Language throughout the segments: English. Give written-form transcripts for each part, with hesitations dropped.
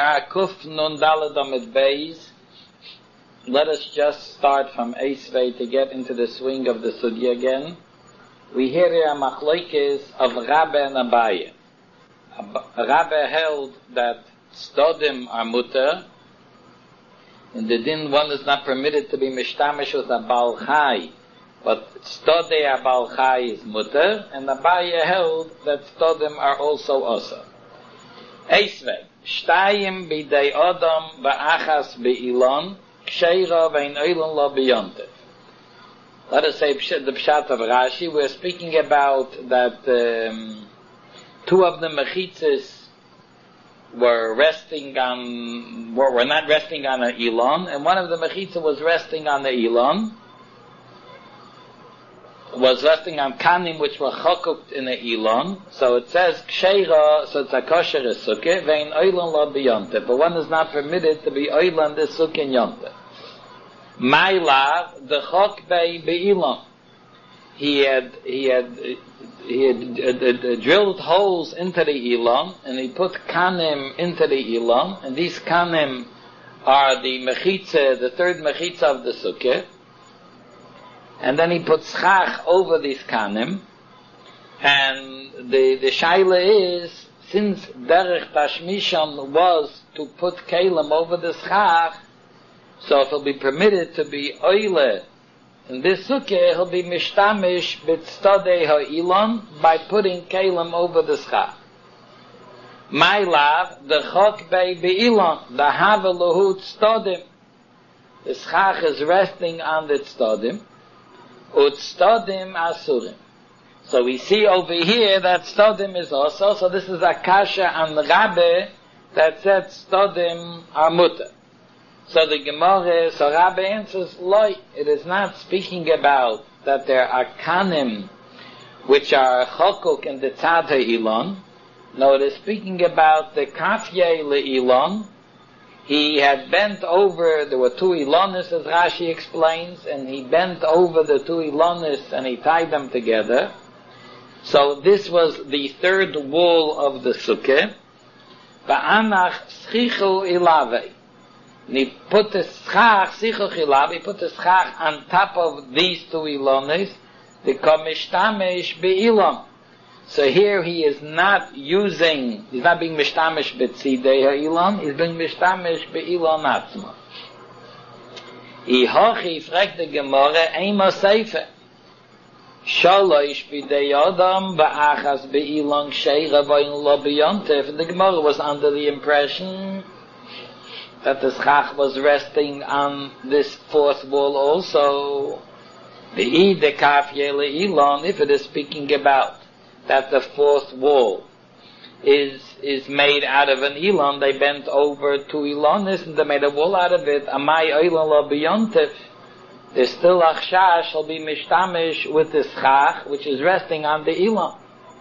Gemara Kuf Nun Daled Amid Beis. Let us just start from Eisvei to get into the swing of the Sugya again. We hear here a machlokes of Rabbe and Abaye. Rabbe held that stodim are mutter. In the din, one is not permitted to be mishtamish with a Baal Chai, but stode a Baal Chai is mutter, and Abaye held that stodim are also osa. Eisvei, shtayim bidei Adam ba'achas be'ilon, ksheira ve'in oilon lo beyontev. Let us say the pshat of Rashi. We're speaking about that two of the mechitzes were not resting on an elon, and one of the mechitzah was resting on the elon, was resting on kanim which were chokuked in the elon. So it says ksheira, so it's a kosher sukkah, ve'in oilon lo beyontev, but one is not permitted to be oilon this sukkah in yontev. My love, the chok be'ilon. He had drilled holes into the elon, and he put kanim into the elon, and these kanim are the mechitza, the third mechitza of the sukkah. And then he put schach over these kanim, and the shaila is, since derech tashmishan was to put kalim over the schach, so if he'll be permitted to be oile in this sukkah, he'll be mishtamish b'tzadei ha'ilon by putting kalim over the schach. My love, the chok be'ilon, the haveluhu tztodim. The schach is resting on the tztodim. Utstodim asurim. So we see over here that stodim is also, so this is a kasha on Rabbe that said stodim are mutter. So the Gemara, so Rabbe answers, Loi, it is not speaking about that there are kanim which are chokuk in the tzad ha'ilon. No, it is speaking about the kafye le'ilon. He had bent over, there were two ilonis as Rashi explains, and he bent over the two ilonis and he tied them together. So this was the third wall of the sukkah. Ba'anach schichu ilave. And he put the schach, sichuch ilav, he put the schach on top of these two ilonis, the komishtamesh be'ilon. So here he is not using, he's not being mishtamish betzidei ha'ilon, he's being mishtamish be'ilon atzma. Ihochi fragt the Gemara, Eima Seife. Shalosh bidei Adam ba'achas be'ilon sheira v'in lo beyontev. And the Gemara was under the impression that the schach was resting on this fourth wall also. The kafye le'ilon, if it is speaking about that the fourth wall is made out of an elon, they bent over two elonis and they made a wall out of it. Amai oilon lo beyontev. There's still achshash shall be mishtamish with the schach which is resting on the elon.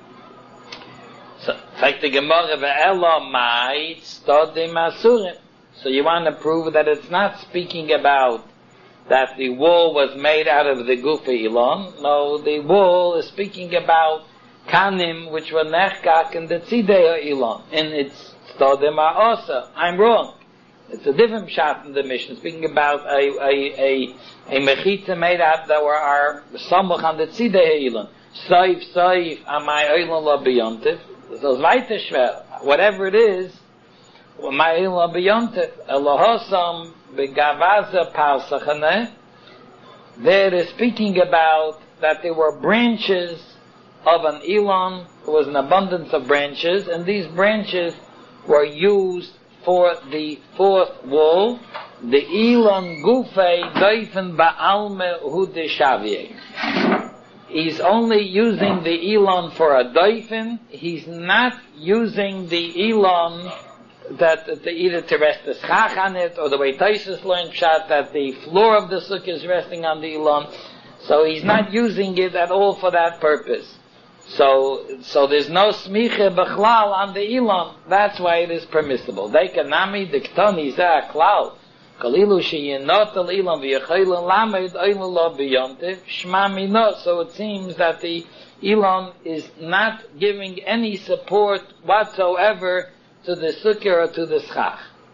So, in fact, the Gemara ve'elo mai stodim asurim. So you want to prove that it's not speaking about that the wall was made out of the gufa elon. No, the wall is speaking about kanim which were nechkak in the tzidei elon. And it's stodim also. I'm wrong. It's a different shot in the mission, speaking about a mechitza made out that are samuch on the tzidei elon. Soif amai oilon lo beyontev. So it's weiter schwer. Whatever it is, my oilon beyontev. Elohosam begavaza parsachane. There is speaking about that there were branches of an elon. There was an abundance of branches, and these branches were used for the fourth wall. The elon gufei doifen ba'alme hu deshavye. He's only using the elon for a doifen. He's not using the elon that either to rest the schach on it, or the way Taisus learned pshat that the floor of the sukkah is resting on the elon. So he's not using it at all for that purpose. So there's no smicha b'chlal on the elon. That's why it is permissible. Dekanami diktoni zeh klal. Kalilu sheyinot al elon v'yachaylan lamed oilon lo beyontev shma minot. So it seems that the elon is not giving any support whatsoever to the sukkah or to the schach.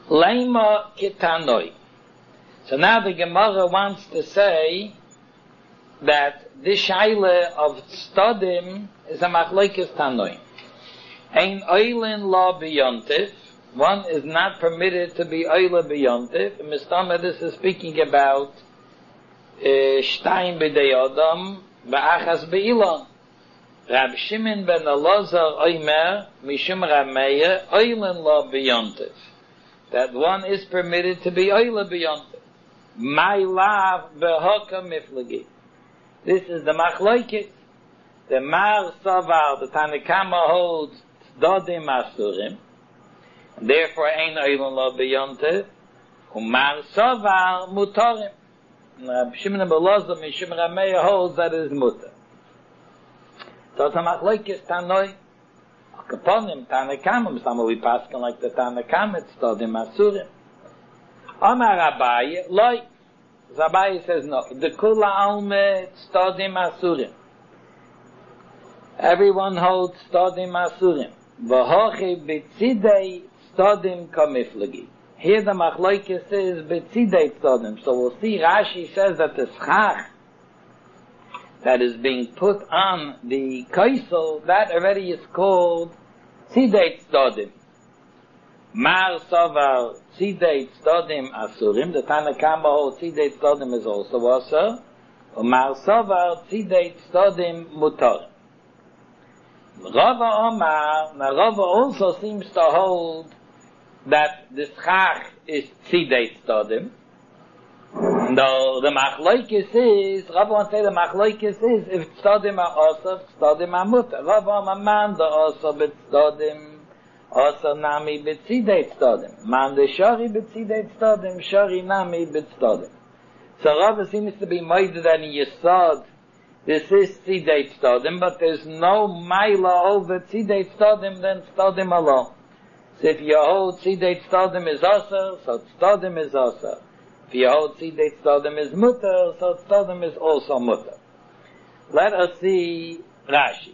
Leima kitanoi. So now the Gemara wants to say that this shaila of stadim is a machlokes tanoi. Ein oilin la biyontif. One is not permitted to be oila biyontif. Mistama, this is speaking about shtayim b'dei adam ba'achas be'ilan. Rab Shimon ben Elazar oimer mishum Rab Meir oilin la biyontif. That one is permitted to be oila biyontif. My lav behoka miflagi. This is the machlokes. The Mar Savar, the Tanakama holds Dodim Asurim, and therefore ain't oilin la biyontif. Umar Savar Mutorim. Shimon ben Elazar mishum Rab Meir holds that it is mutar. So it's a machlokes tanoi. Kaponim Tanakama, some will be passing like the Tanakama, it's Dodim Asurim. Amar Abaye, loy. Abaye says no. The Kula Alme Stodim Asurim. Everyone holds Stodim Asurim. V'hochi b'tzidei Stodim kamiflagi. Here the machlokes says b'tzidei Stodim. So we'll see Rashi says that the schach that is being put on the kaisel, that already is called tzidei Stodim. Mar Savar Tzidei Tzodim Asurim. The Tanakama holds Tzidei Tzodim is also Asur. Mar Savar Tzidei Tzodim Mutar. Rava Omar, now Rava also seems to hold that the schach is Tzidei Tzodim. Though the machlokes is, Rava wants to say the machlokes is, if Tzodim are Asur, Tzodim are Mutar. Rava Omar man the Asur b'Tzodim also nami b'tzidei tzodim. Man the shari b'tzidei tzodim, shari nami b'tzodim. So Rava seems to be moided that in Yesod, this is tzidei tzodim, but there's no maila over tzidei tzodim than tzodim alone. So if you hold tzidei tzodim is asur, so tzodim is asur. If you hold tzidei tzodim is mutar, so tzodim is also mutar. Let us see Rashi.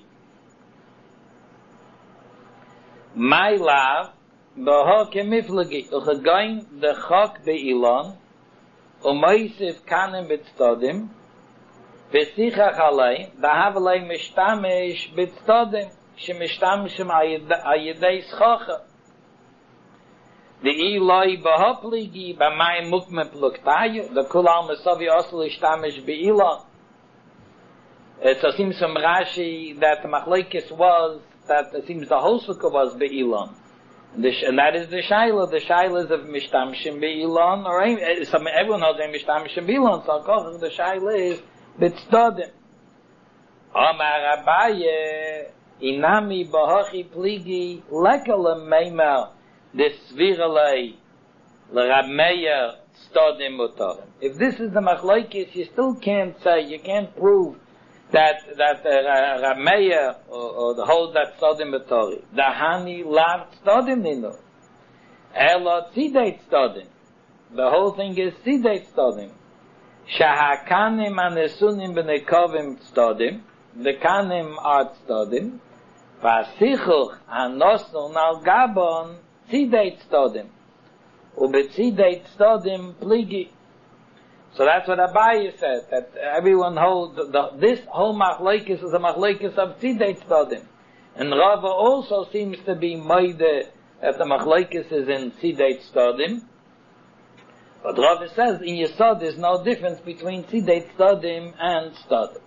My love, behoke miflagi, uchegain the chok be'ilan, umoisif kanem b'tzodim, v'sichach alei, dahav alei mishtamesh b'tzodim, shemishtameshim ayedei schocha. The iloi behopligi, b'mayim mukme pluktayu, the kulal mesavi osel ishtamesh be'ilan. So seems from Rashi that the machlokes was that it seems the whole sukkah was be'ilan. And that is the shaila. The shaila is of mishtamshim be'ilan, or everyone knows mishtamshim be'ilan, so the shaila is b'tzdodim. Amar Abaye, inami bahachi pligi, lekalem meimel, desviralei, l'Rab Meir, tzodim mutarim. If this is the machlokes, you still can't say, you can't prove that Rab Meir or the whole that tzodim b'tori. Dahani lav tzodim ninu. Elo tzidei tzodim. The whole thing is tzidei tzodim. Shahakanim anesunim b'nekovim tzodim. The kanim are tzodim. V'asichuch hanosnun al gabon tzidei tzodim. Ubetzidei tzodim pligi. So that's what Abaye said, that everyone holds, this whole machlokes is a machlokes of tzidei tzodim. And Rava also seems to be moide that the machlokes is in tzidei tzodim. But Rava says, in Yesod there's no difference between tzidei tzodim and tzodim.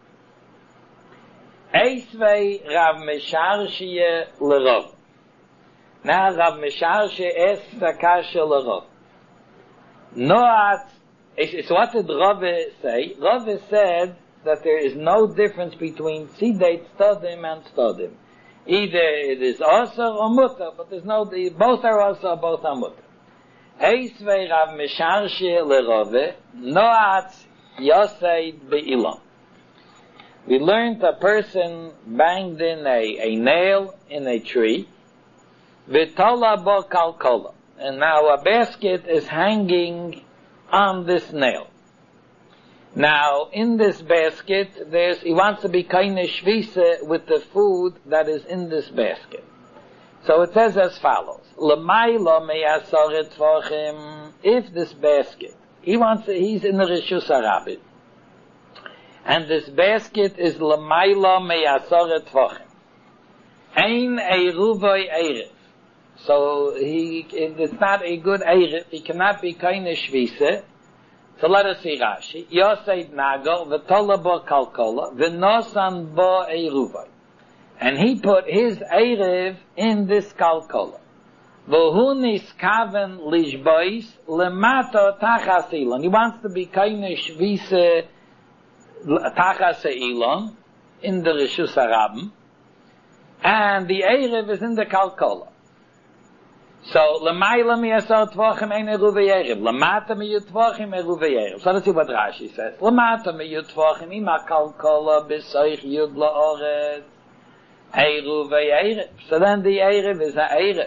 Eisvei Rav Mesharshie l'Rav. Now Rav Mesharshie es sakashe l'Rav. Noat. So what did Rava say? Rava said that there is no difference between tzidei tzodim and tzodim. Either it is asur or mutar, but there's no, both are asur, both are mutar. Eisvei Rav Mesharshie l'Rava, noat yoseid be'ilam. We learned a person banged in a nail in a tree, v'tola bo kalkola, and now a basket is hanging on this nail. Now, in this basket, he wants to be kind of shvisa with the food that is in this basket. So it says as follows: L'mayla me'asar tvachim. If this basket, he's in the Rishus Harabim, and this basket is l'mayla me'asar tvachim. Ein eiruvay erev. So it's not a good erev. He cannot be keine shvise. So let us see Rashi. Yosei nagal v'tola bo kalkola v'nosan bo eiruvay. And he put his erev in this kalkola. V'hu niskaven lishbois lemato tachas ilon. He wants to be keine shvise tachas ilon in the Rishus Harabim. And the erev is in the kalkola. So, l'mayla miyasar tvachim ein eruvei erev. L'mata miyut tvachim eruvei erev. So let's see what Rashi says. L'mata miyut tvachim ima kalkola b'soich yud la'oret eruvei erev. So then the erev is a erev.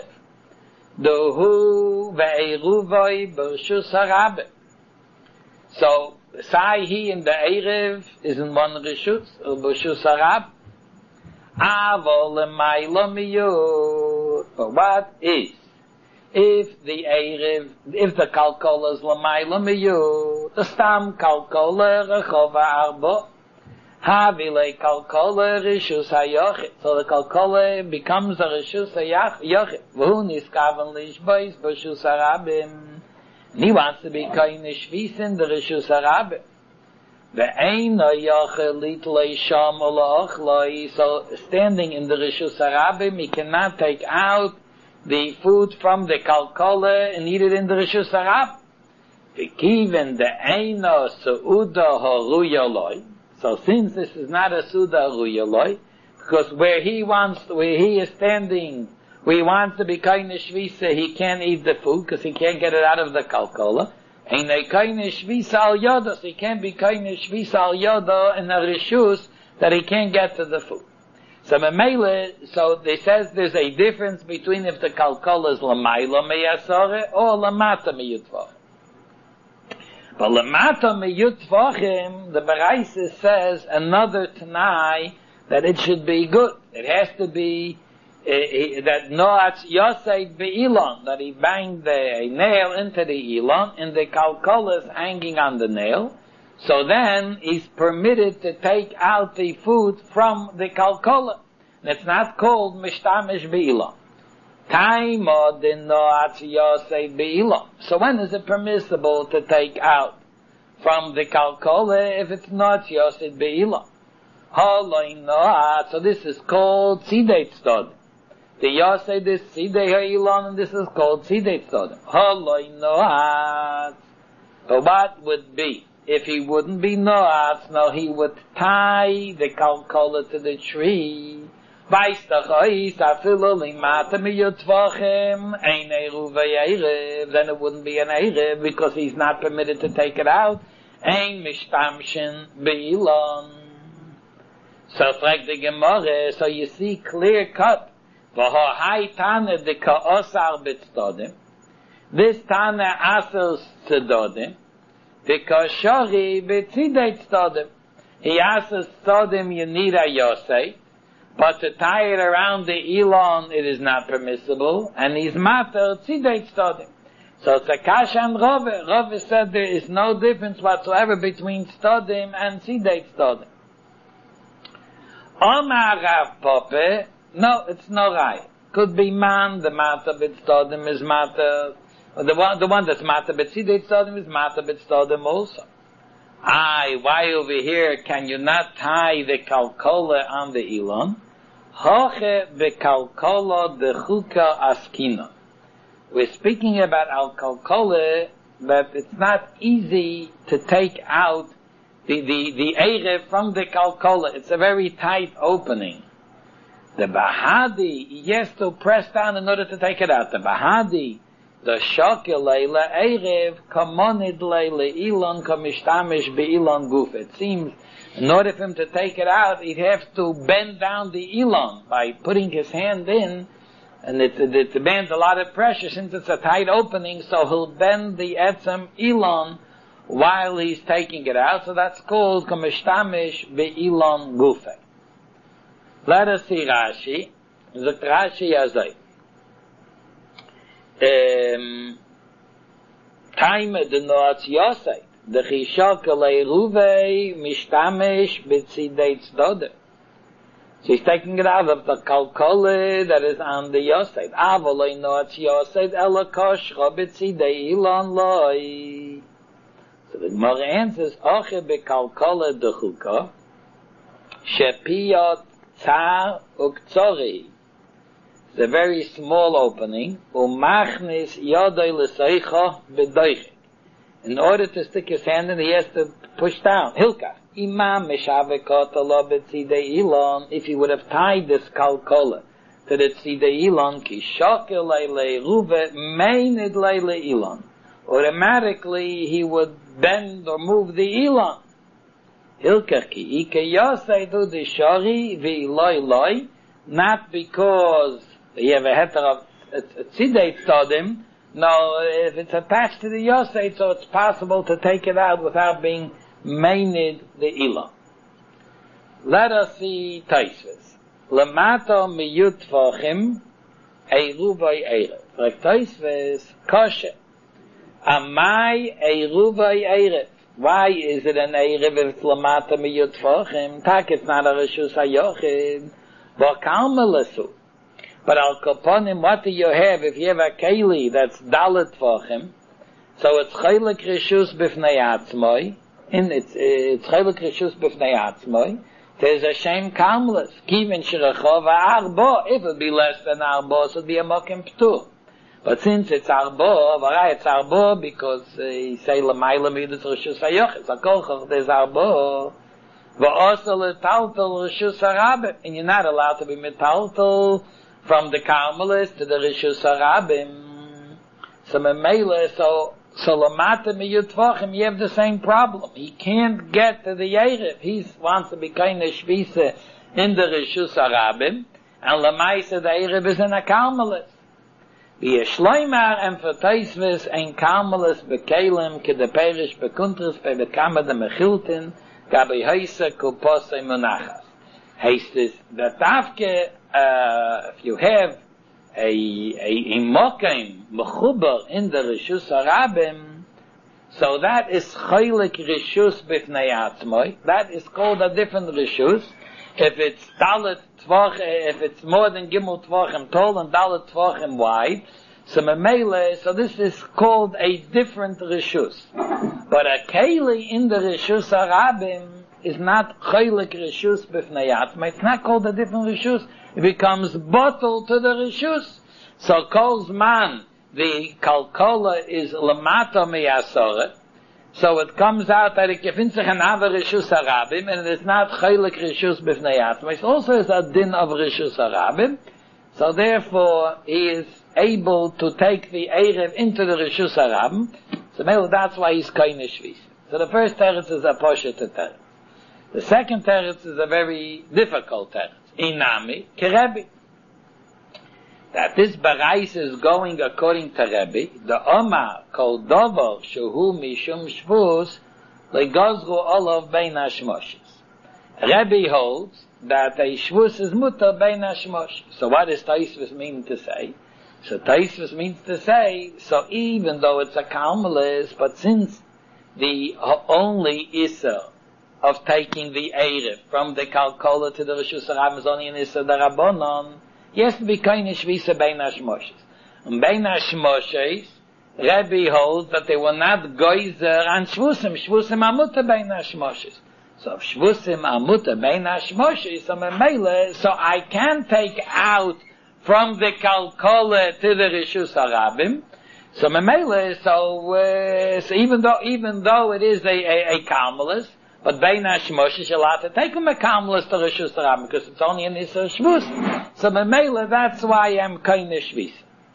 Dohu ve'eruvei b'rishus harabim. So, say he in the erev is in one rishus, b'rishus harabim. Avol l'mayla miyut. But what is? If the erev, if the kalkola is l'mayla miyut, the stam kalkola rechova arba, havile kalkola rishus hayochit. So the kalkola becomes a rishus hayochit. V'hu niskaven lishbois b'rishus harabim. And he wants to be kaine shvis in the rishus harabim. Ve'eino yochel litlei sham ola'ochloi. So standing in the rishus harabim, he cannot take out the food from the kalkola and eat it in the rishus harabim. V'kiven de'eino su'uda haruyaloi. So since this is not a suda haruyaloi, because where he is standing, where he wants to be kaine shvisa, he can't eat the food because he can't get it out of the kalkola. And they kaine shvisa al yoda, so he can't be kaine shvisa al yoda in a rishus that he can't get to the food. So they says there's a difference between if the kalkola is l'mayla meyasore or l'mata meyutvachim. But l'mata meyutvachim, the Baraisa says another Tanai that it should be good. It has to be that noatz yosei be'ilon, that he banged a nail into the ilon and the kalkola is hanging on the nail. So then he's permitted to take out the food from the kalkola. It's not called mishtamish be'ilon. Taimo din noatz yosei be'ilon. So when is it permissible to take out from the kalkola if it's not yosei be'ilon? Haloi noatz. So this is called tzidei tzdodim. The yosei this tzidei ha'ilon, and this is called tzidei tzdodim. Haloi noatz. But what would be? If he wouldn't be noatz, no, he would tie the kalkola to the tree. Then it wouldn't be an erev because he's not permitted to take it out. Ein mishtamshin be'ilon. So frag the Gemara, so you see clear cut. V'ho'hai tane de ka'osar b'tzdodim. This tane asers tzedodim. Because shori b'tzidei tzdodim. He asers tzodim you need a yosei. But to tie it around the elon, it is not permissible, and he's mater tzidei tzdodim. So it's a kasha and Rove. Rove said there is no difference whatsoever between tzdodim and tzidei tzdodim. Omar Rav Pope, no, it's no right. Could be man, the mater b'tzdodim is mater, the one that's mater b'tzidei tzdodim is mater b'tzdodim also. Why over here can you not tie the kalkola on the elon? Hoche bekalkola de chuka askina. We're speaking about al kalkola, but it's not easy to take out the erev from the kalkola. It's a very tight opening. The bahadi, he has to press down in order to take it out. The bahadi, the shokel leila erev kamonid leila ilon kamishtamish beilon guf. It seems in order for him to take it out, he'd have to bend down the elon by putting his hand in, and it demands a lot of pressure since it's a tight opening, so he'll bend the etzem elon while he's taking it out, so that's called kameshtamish be'elon gufe. Let us see Rashi. Zok Rashi yazay. time the noats yosei, the chishak leiruvei mishtamish b'tzidei tzdoder. She's taking it out of the kalkole that is on the yosei. Avolei noats yosei elakosh b'tzidei ilan loi. So the Gemara answers, oche bekalkole dechuka, shepiyot tzar uktzori. It's a very small opening. Umachnis yodai l'seicha b'doichik. In order to stick his hand in, he has to push down. Hilka. Imam mishavekot alo b'tzidei ilon. If he would have tied this kalkola to the tzidei ilon, ki shokel leile ruve meinid leile ilon. Automatically he would bend or move the ilon. Hilka ki ike yosei du the shari v'iloi loi. Not because you have a heter of a tzidei tzodim. No, if it's attached to the yosei, so it's possible to take it out without being meinid the ilah. Let us see Taisves. Lamato miyut v'achim eiruvay erev. Like Taisves, kosher. Amai eiruvay erev. Why is it an erev if it's lamato miyut v'achim? Tak, it's not a reshus hayochid. V'kalmelesu. But al kaponim, what do you have? If you have a keli that's dalet v'achim, so it's chaylik reshus b'fnei atzmoi, and it's chaylik reshus b'fnei atzmoi, there's a shem kamles, kivin shirachov arbo, if it be less than arbo, so it'll be a mokim p'tur. But since it's arbo, it's arbo because he say l'mayla midas reshus hayochid, so kolchach, there's arbo, v'osa l'taltel reshus harabim, and you're not allowed to be metaltel from the Karmelis to the Rishus Harabim. So Memele, so Lamata miyut v'achim, you have the same problem. He can't get to the Yerev. He wants to be kind of shvisa in the Rishus Harabim, and Lamaisa the Yerev is in a Karmelis. The Shloimar and for Taisvis ein Karmelis bekelim ke de perish bekuntris pe bekama de mechiltin gabi heisa kupose munachas. Heistis that Tafke, if you have a mokim mechuber in the Rishus Harabim, so that is chaylik Rishus b'fnei atzmoi. That is called a different Rishus. If it's dalet tvach, if it's more than gimel tvachim tall and dalet tvachim wide, so memele, so this is called a different Rishus. But a keli in the Rishus Harabim is not chaylik reshus b'fnei atzmai. It's not called a different reshus. It becomes bottled to the reshus. So kol's man, the kalkola is lamata miyasore. So it comes out that it gives sich another reshus harabim, and it is not chaylik reshus b'fnei atzmai. It also is a din of reshus harabim. So therefore, he is able to take the erev into the reshus harabim. So maybe that's why he's kainish shvis. So the first teretz is a poshet teretz. The second teretz is a very difficult teretz. Inami, kerebi. That this barais is going according to Rebbe, the Omar kol dover shehu mishum shvus legozru olav bein hashmoshes. Rebbe holds that a shvus is mutter bein hashmoshes. So what does Taisvis mean to say? So Taisvis means to say, so even though it's a kalmelis, but since the only Issa of taking the Erev from the Kalkola to the Rishus Harabim is only an Issa Darabonon, he has to be kind of Shvisa Bein HaShmoshes. And Bein HaShmoshes, Rebbe holds that they were not Goizer and Shvusim. Shvusim Amuta Bein HaShmoshes. So if Shvusim Amuta Bein HaShmoshes, so I can take out from the Kalkola to the Rishus Harabim. So Memele, so even though it is a Karmelis, but Bein HaShmoshes, you're allowed to take him a Karmelis to Rishus Harabim, because it's only an Issa Shvus. So Memele, that's why I'm kind of Shvis.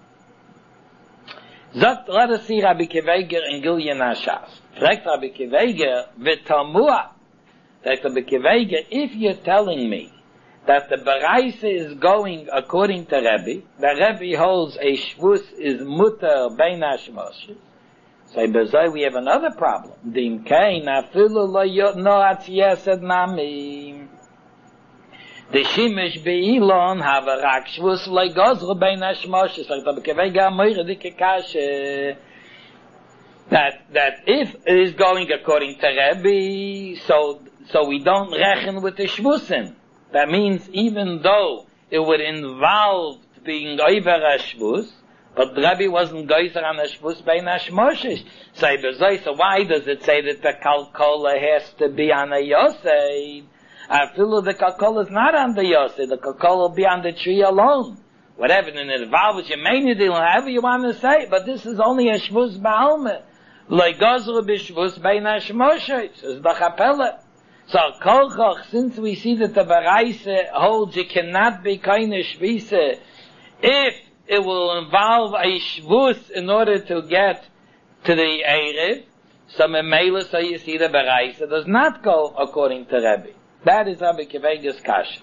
Let us see Rabbi Kiveger in Gilyan HaShas. Fragt Rabbi Kiveger, v'tamua. Fragt Rabbi Kiveger, if you're telling me that the Baraisa is going according to Rebbe, the Rebbe holds a Shvus is mutter Bein HaShmoshes, so bezai we have another problem. Dim kain afilu lo no atz yesed nami. The Shimish Be'ilon have a rak shvus like Gozru Bein HaShmoshes. Like the Bekevega Moira Dike Kashe. That if it is going according to Rebbe, so we don't reckon with the shvusim. That means even though it would involve being over a shvus, but Rebbe wasn't geyser on a shvus Bein HaShmoshes. So why does it say that the kalkola has to be on a yosei? I feel the kalkola is not on the yosei. The kalkola will be on the tree alone. Whatever, and it involves your main deal, however you want to say, but this is only a shvus ba'almeh. Like Gozru b'shvus Bein HaShmoshes. It's the chapella. So kolchach, since we see that the Baraisa holds you cannot be kind of shvisa, if it will involve a shvus in order to get to the Erev, so memela, so you see the Baraisa does not go according to Rebbe. That is Rabbi Kivega's kasha.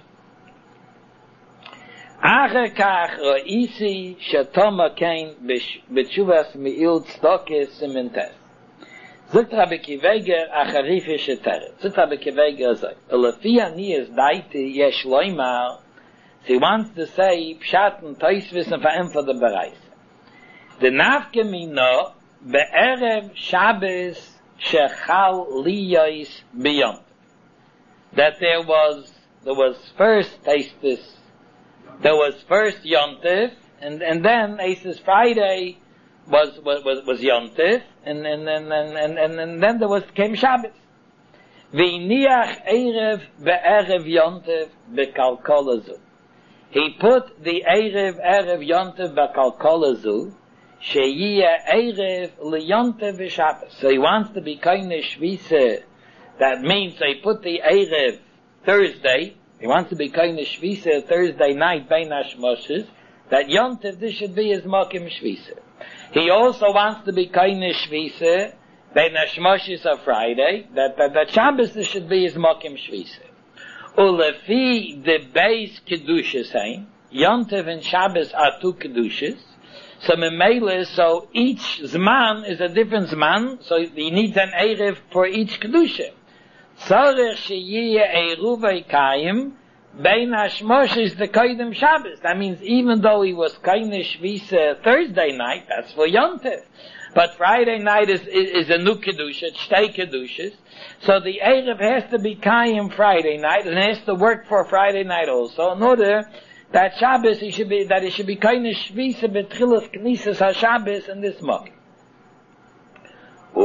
Acher kach ro'isi shetoma kein b'tshuvas mi'il tzedakah simentes. Zogt Rabbi Kivega acharife sheteret. Zogt Rabbi Kivega zog. Lefi ani es daiti yesh loimar. He wants to say pshat and toisvis and va'em for the bereis. The nafke mino be'erev Shabbos shechal liyos biyont. That there was first Taistis, there was first Yontif, and then Aces Friday was Yontif, and then there came Shabbos. V'iniach erev be'erev Yontif bekalkolazu. He put the erev Yontif bekalkolazu, sheyiyah erev liyontif v'Shabbos. So he wants to be kind of shvisa. That means they put the Erev Thursday. He wants to be kind of Shvisa Thursday night, Bein HaShmoshes. That Yontif, this should be his Mokim Shvisa. He also wants to be kind of Shvisa, Bein HaShmoshes of Friday. That Shabbos, this should be his Mokim Shvisa. Ulefi the base Kedushas hain. Yontif and Shabbos are two Kedushas. So Memele, so each Zman is a different Zman. So he needs an Erev for each Kedusha. Tzarech sheyiyeh eruvei kayim Bein HaShmoshes the koydem Shabbos. That means even though he was kainish shvisa Thursday night, that's for Yontif. But Friday night is a new kedusha, it's shtei kedushas. So the Erev has to be kayim Friday night and has to work for Friday night also. In order that Shabbos it should be kainish shvisa betchilas knisas HaShabbos in this mock. So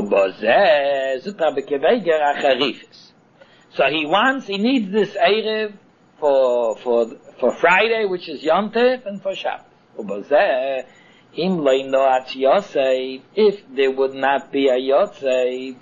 he needs this Erev for Friday, which is Yontif, and for Shabbos. If there would not be a Yotzei,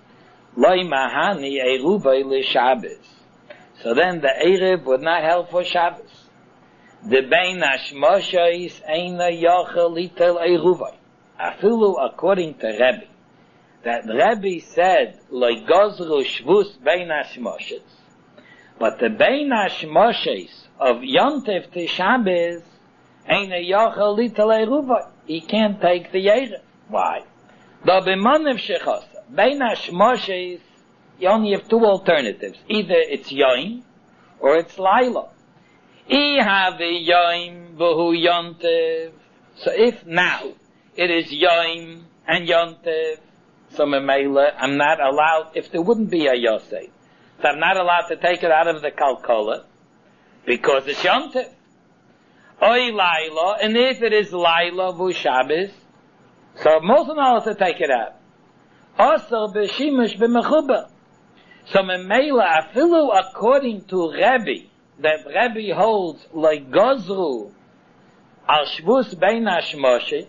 so then the Erev would not help for Shabbos. The Bein HaShmoshes eina yochel litel eruvay. Afilu according to Rebbe. That Rebbe said, like Gozru Shvus Bein HaShmoshes. But the Bein HaShmoshes of Yontif to Shabbos, Eina Yochel Litel Eruvah. He can't take the Erev. Why? The B'monev Shechosa. Bein HaShmoshes, you only have two alternatives. Either it's Yoim, or it's Laila. I have a Yoim, V'hu Yontif. So if now, it is Yoim and Yontif, so Memela, I'm not allowed, if there wouldn't be a Yosef, so I'm not allowed to take it out of the Kalkola, because it's Yontif. Oy Laila, and if it is Laila vu Shabbos, so I'm also not allowed to take it out. Also, b'shimush b'mechuba. So Memela, afilu according to Rebbe, that Rebbe holds like Gozru, al Shvus Bein HaShmoshes.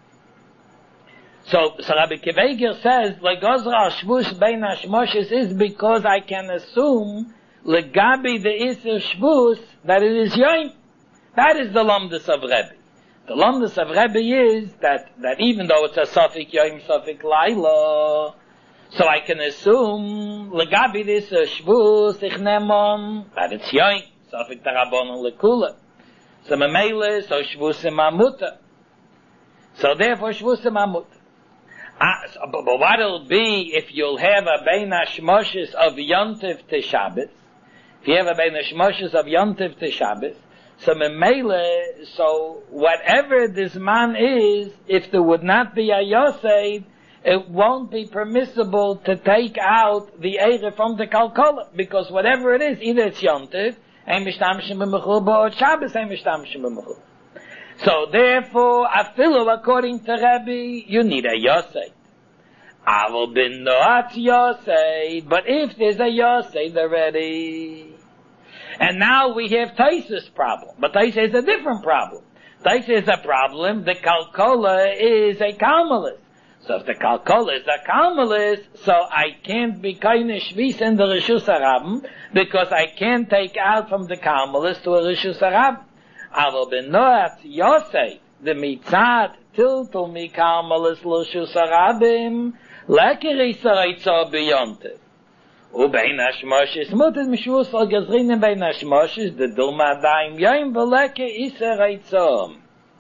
So Rabbi Kiveger says, like Gozra al Shvus Bein HaShmoshes is because I can assume, legabi the Isser Shvus, that it is Yom. That is the Lamdas of Rebbe. The Lamdas of Rebbe is that even though it's a Safik Yom, Safik Laila, so I can assume, legabi the Isser Shvus, ich nemon, that it's Yom, Safik Tarabon Lekula. So Memele, so Shvus Mamuta. So therefore Shvus Mamuta. But what it'll be if you'll have a Bein HaShmoshes of Yontif to Shabbos, If you have a bein hashmoshes of Yontif to Shabbos, so memele, so whatever this man is, if there would not be a Yosef, it won't be permissible to take out the Eire from the Kalkola, because whatever it is, either it's Yontif, ein mishtamshim b'mechul, or Shabbos ein mishtamshim b'mechul. So therefore, afilu, according to Rabbi, you need a Yosef. Aval bin noat Yosef, but if there's a Yosef already, and now we have Taisa's problem, but Taisa is a different problem. Taisa is a problem, the Kalkola is a Karmelis. So if the Kalkola is a Karmelis, so I can't be Kaine Shvis in the Rishus HaRabim, because I can't take out from the Karmelis to a Rishus HaRabim. Aval bin noat Yosef, the mitzad tiltul mi Karmelis l'Rishus HaRabim, leker Yisrael beyontiv. Ubein hashmoshes mutet mishvus al gezrinen bein hashmoshes the dulma daim yaim v'leker Yisrael.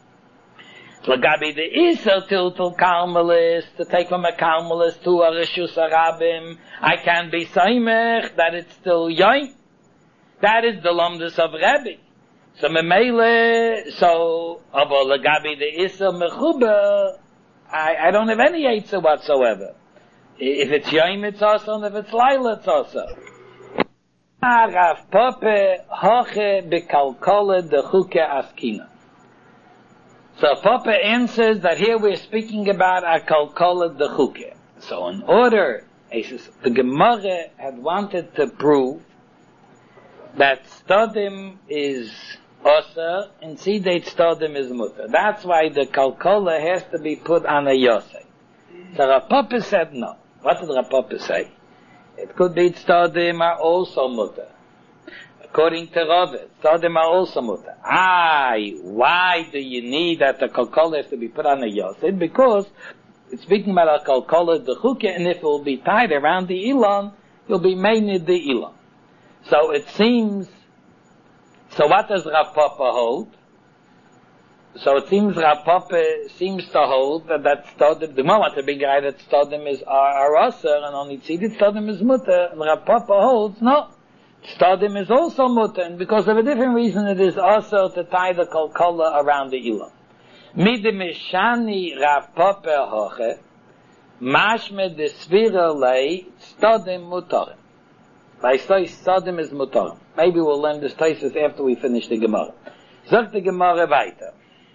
Lagabi the Isser tiltul Karmelis, to take from a Karmelis to a Rishus HaRabim, I can be saimech that it's still yaim. That is the lumdus of Rebbe. So memele, so abo lagabi the Isser mechuber, I don't have any Eitzah whatsoever. If it's Yom, it's also, and if it's Laila, it's also. Rav Papa hoche bekalkole de chuke askina. So Papa answers that here we're speaking about a kalkole de chuke. So in order, the Gemara had wanted to prove that Stodim is Osa, and Sideit Stodim is Mutter. That's why the Kalkola has to be put on a Yosef. So Rav Papa said no. What did Rav Papa say? It could be Stodim are also Mutter. According to Rav, Stodim are also Mutter. Why do you need that the Kalkola has to be put on a Yosef? Because it's speaking about a Kalkola de Chuke, and if it will be tied around the Elon, you'll be made the Elon. So it seems. So what does Rav Papa hold? So it seems Rav Papa seems to hold that Stodim, the moment the big guy that Stodim is Aser, and only Tzidit Stodim is Mutter, and Rav Papa holds, no, Stodim is also Mutter, and because of a different reason it is Aser to tie the Kalkola around the Ilah. Midemishani Rav Papa hoche, mashme de Svira lei, Stodim Mutterim. I say Stodim is Mutterim. Maybe we'll learn this thesis after we finish the Gemara. Sagt the Gemara weiter.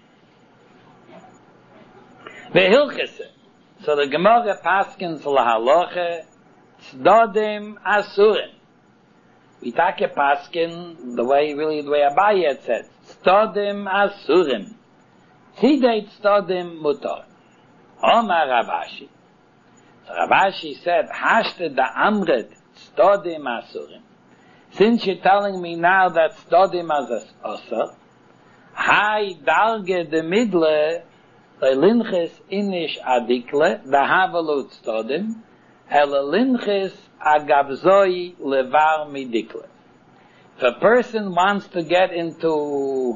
Vehilchese. So the Gemara paskins lahaloche Stodim asurim. We take a paskin the way Abaye had said. Stodim asurim. Tzideit Stodim Mutterim. Omar Ravashi. So Ravashi said, Hashte da Amret Stodim asurim. Since you're telling me now that Stodim as Asur, Hai Darge de Midle, Linches Inish Adikle, the Havalut Stodim, Ele Linches Agabzoi Levar Midikle. If a person wants to get into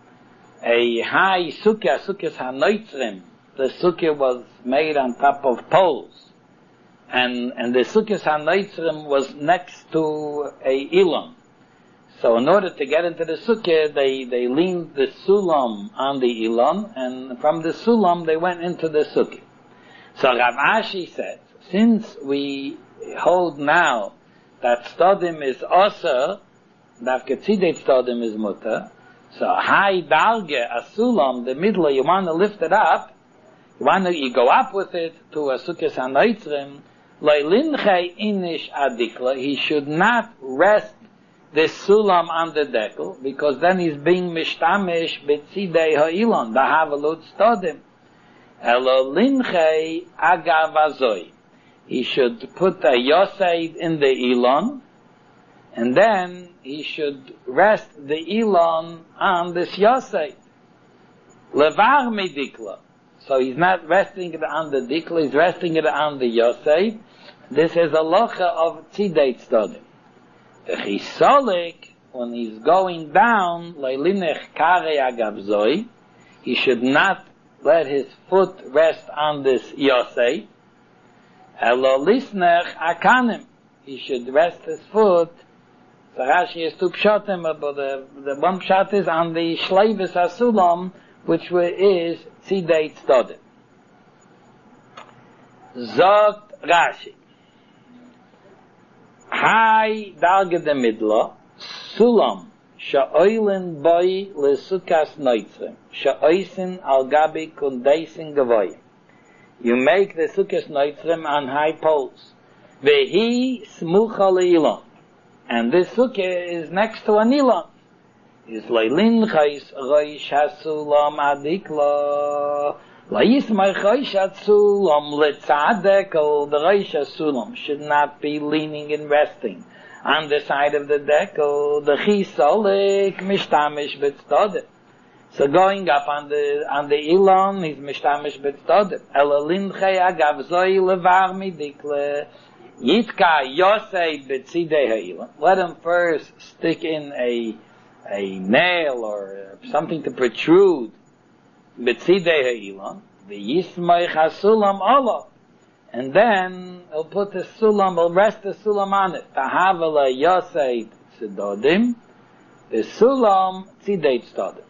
a high sukkah, sukkah's hanoitzrim, the sukkah was made on top of poles, and the sukkah's hanoitzrim was next to a ilam. So in order to get into the sukkah, they leaned the sulam on the ilam, and from the sulam they went into the sukkah. So Rav Ashi said, since we hold now that Stodim is Oser, that Ketzidet Stodim is Mutter, so high darge, a sulam, the middle, you want to lift it up, you go up with it to a sukkah's hanoitzrim, Leilinchei inish adikla, he should not rest the sulam on the dekel, because then he's being mishtamish betzidei ha'ilon, the havalut stodim. Elo linchei agavazoi. He should put a yoseid in the ilon, and then he should rest the ilon on this yoseid. Levar midikla. So he's not resting it on the dikla, he's resting it on the yoseid. This is a locha of tzideit stodim. The chisolik, when he's going down, leilinech kare agavzoi, he should not let his foot rest on this yosei. Elo lisnech akanim, he should rest his foot. So So Rashi is two pshatim, but the one pshat is on the shleivis hasulam, which is tzidei tzodim. Zot Rashi. Hai darge de midla, sulam, sha'oilin boi lesukas noitzrim, sha'oisin al gabi kundeisin gavoy. You make the sukas noitzrim on high poles. Vehi smucha leilon. And this sukkah is next to an ilon. Is leilin chais roish hasulam adikla. La'yismai chais hasulam letzadekol. The roish hasulam should not be leaning and resting on the side of the dekel. The chisolik mishtamish b'tzdodim. So going up on the ilon, he's mishtamish b'tzdodim. Elalin chai agav zoi levar midikla. Yitka Yosei B'tzidei Ha'ilon. Let him first stick in a nail or something to protrude B'tzidei Ha'ilon. V'yismai Chasulam Allah. And then he'll put the sulam, he'll rest the sulam on it. Tahavala Yosei Tzidodim. The sulam Tzidei Tzidodim.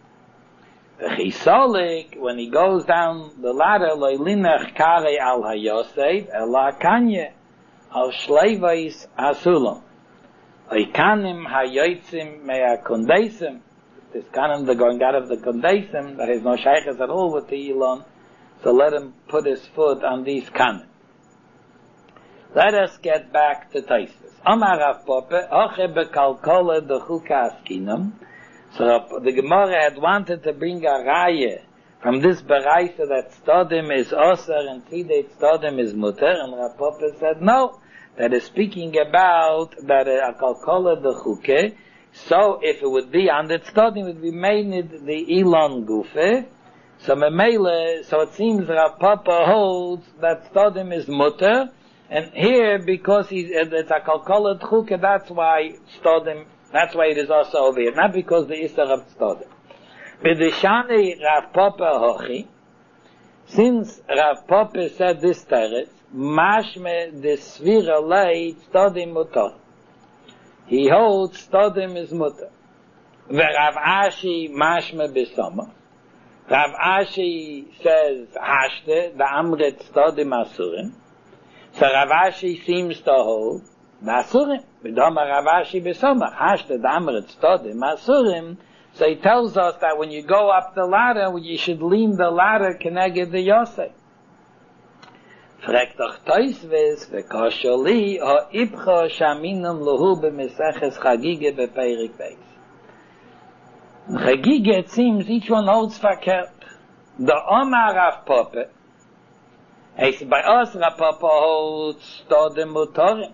V'chisolik, when he goes down the ladder, Loilinach Kare Al HaYosei Ela Kanye. Al shleivais hasulam. Oikanim hayotzim mea kondeisim. This kanim, the going out of the kondeisim, that has no shaykhs at all with the ilon. So let him put his foot on these kanim. Let us get back to Taisus. Amar Rav Papa, oche bekalkole de chuka askinam. So the Gemara had wanted to bring a raya from this beraisa that stodim is osar and tzidei stodim is muter, and Rav Papa said no. That is speaking about that a kalkola the chuke. So if it would be on the stodim, it would be made the elon gufe. So memele, so it seems Rav Papa holds that stodim is muter, and here because it's a kalkola the chuke, that's why stodim. That's why it is also over here, not because the isar of stodim. B'deshani Rav Papa hochi. Since Rav Papa said this teretz, mashme de svira lei stodim mutar. He holds stodim is mutar. Rav Ashi mashme besama. Rav Ashi says hashte the amret stodim asurim. So Rav Ashi seems to hold the asurim. B'doma Rav Ashi besama hashte the amret stodim asurim. So he tells us that when you go up the ladder, you should lean the ladder keneged the yosei. Fragt doch Toisves v'kosher li ha'ibcha shaminam lohu b'meseches chagige b'peirik beis. Chagige, it seems, each one holds verkehrt. The Omar Rav Papa, by us Rav Papa holds stodim mutorim.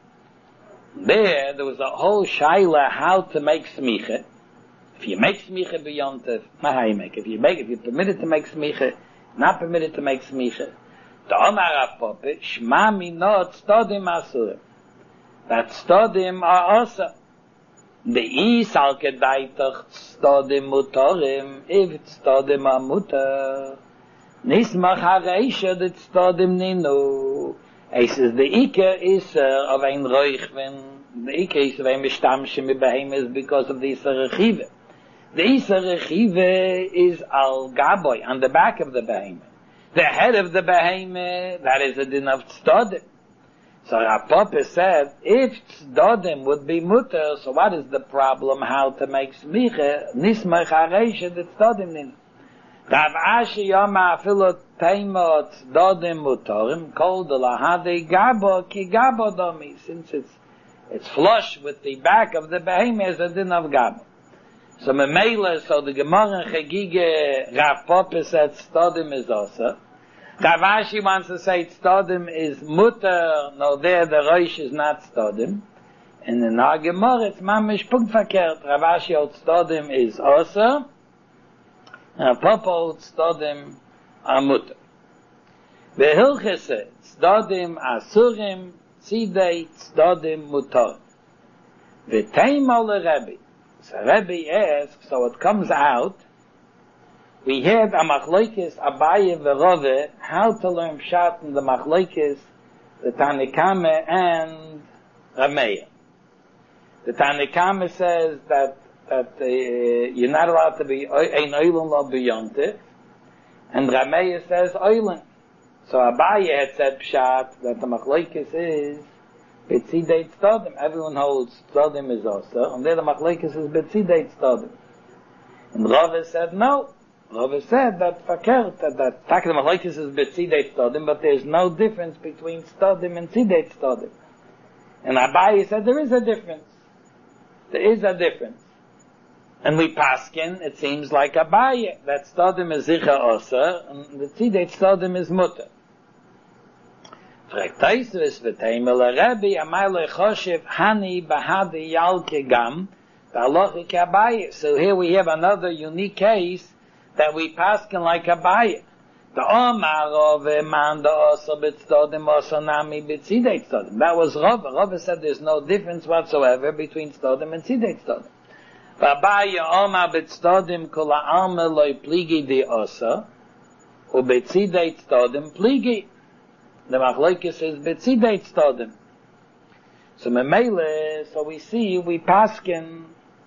There was a whole shaila how to make smicha. If you make smicha b'yontev, not how you make it. If you're permitted to make smicha, not permitted to make smicha. The Omar Rav Papa, shma minot stodim asurim. That stodim are also. The isal kedaitach stodim mutorim, if stodim are mutar. Nismach hareisha that stodim ninu. He says the Iker is of ein roichven. The Iker is of ein mishtamshim behemes because of the Isar Rechive. The Isar Rechive is al gaboy, on the back of the behemoth. The head of the behemoth, that is a din of tzodim. So Rav Papa said, if tzodim would be mutter, so what is the problem how to make smicha? Nismach hareisha the tzodim nin. Rav Ashi yoma afilo teimot tzodim mutorim, kol de lahade gabo ki gabo domi. Since it's flush with the back of the behemoth, it's a din of gabo. So memela, so the Gemara Chagige, Rav Papa said stodim is also. Rav Ashi wants to say stodim is mutter, no there the roish is not stodim. And in our Gemara it's mamish punkt verkehrt. Rav Ashi holds stodim is also. Rav Papa holds stodim are mutter. Vehilchese, stodim asurim, tzidei stodim mutter. V'teim ole Rebbe. So Rebbe asks, so it comes out, we had a machlokes Abaye v'Rove, how to learn pshat in the machlokes, the Tanakame and Rameya. The Tanakama says that you're not allowed to be ein oilen lo beyontif, and Rameya says oilen. So Abaye had said pshat that the machlekes is betzidei tzadim. Everyone holds tzadim is also, and there the machlekes is betzidei tzadim. And Rava said no. Rava said that fakert, that the machlekes is betzidei tzadim, but there's no difference between tzadim and tzidei tzadim. And Abaye said there is a difference. There is a difference. And we paskin, it seems like Abaye, that tzadim is zicha osa, and the tzidei tzadim is mutter. Fragt Taisvis v'teimel Rebbe amalei choshev hani bahadi yalke gam v'alochi k'Abaye. So here we have another unique case that we paskin like Abaye. The Omar of man the osa b'tzadim osa nami b'tzidei tzadim. That was Rava. Rava said there's no difference whatsoever between tzadim and tzidei tzadim. V'Abaye Omar b'tzadim kol ha'alma loy pligi di osa u'b'tzidei tzadim pligi. The machlokes is betzidei tzadim. So memele, so we see we paskin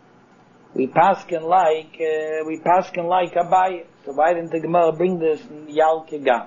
like Abaye. So why didn't the Gemara bring this in Yalke Gam?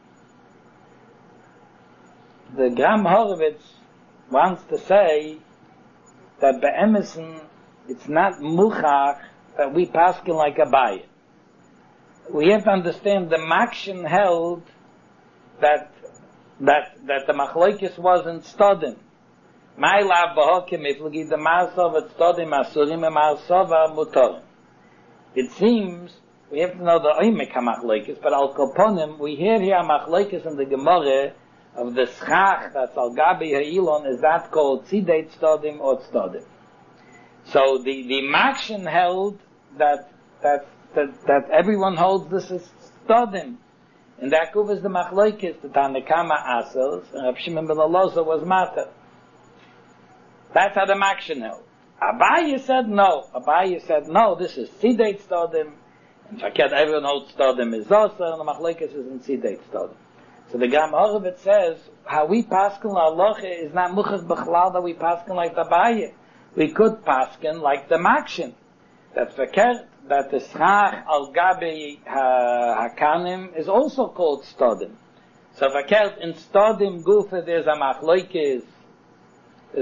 The Gram Horovitz wants to say that be'emesen it's not muchach that we paskin like Abaye. We have to understand the Makshin held that the machlokes wasn't studim. My love b'hokim iflagi the ma'asov at studim asurim and ma'asov mutorim. It seems we have to know the oimek hamachlokes, but al koponim we hear here machlokes in the Gemara of the schach that's al gabi ha'ilon. Is that called tzidei studim or studim? So the Makshin held that everyone holds this is studim. And that Akuv is the machlokes, the Tanakama asels, and Rav Shimon ben Elazar was matter. That's how the Makshin held. Abaye said no. This is tzidei tzadim, and fakert everyone holds tzadim is also, and the machlokes is in tzidei tzadim. So the Gram Horovitz says how we paskin la'aloche is not muchach b'chlal that we paskin like the Abaye. We could paskin like the Makshin. That's fakert. That the schach al gabi hakanim is also called stodim. So fakert in stodim gufa there's a machlokes, the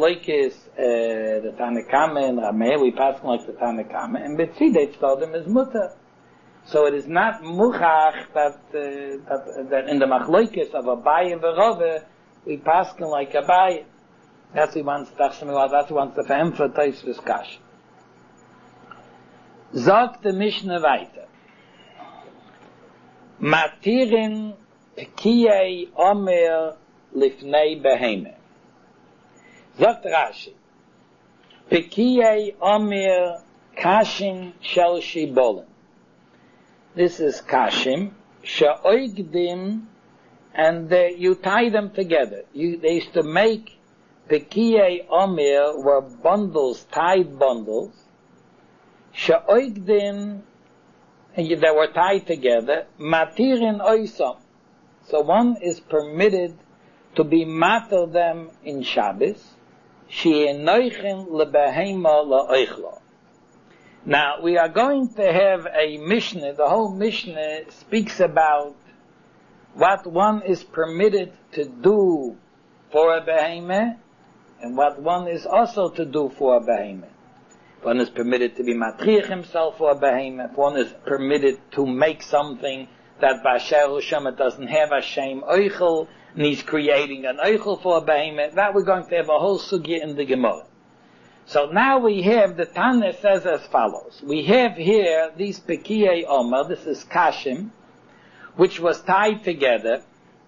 Tanakama and Rameh, we pass like the Tanakama, and betzidei stodim is mutter. So it is not muchach that in the machlokes of Abaye and Rava we pass like Abaye. That's what he wants to emphasize this kash. Sagt the Mishnah weiter. Matirin pekiyei omer lifnei beheme. Sagt Rashi. Pekiyei omer kashim shel shibolin. This is kashim she'oigdim, and you tie them together. They used to make pekiyei omer were bundles, tied bundles. She'oigdim, they were tied together, matirin oisam. So one is permitted to be mater them in Shabbos, she'enoichin lebehema la'oichlo. Now, we are going to have a Mishnah, the whole Mishnah speaks about what one is permitted to do for a behemah, and what one is also to do for a behemah. One is permitted to be matriach himself for a behemoth. One is permitted to make something that B'asher U'Shema doesn't have a shem oichel, and he's creating an oichel for a behemoth. That we're going to have a whole sugya in the Gemara. So now we have, the Tana says as follows. We have here these Pekiyei Omer, this is Kashim, which was tied together.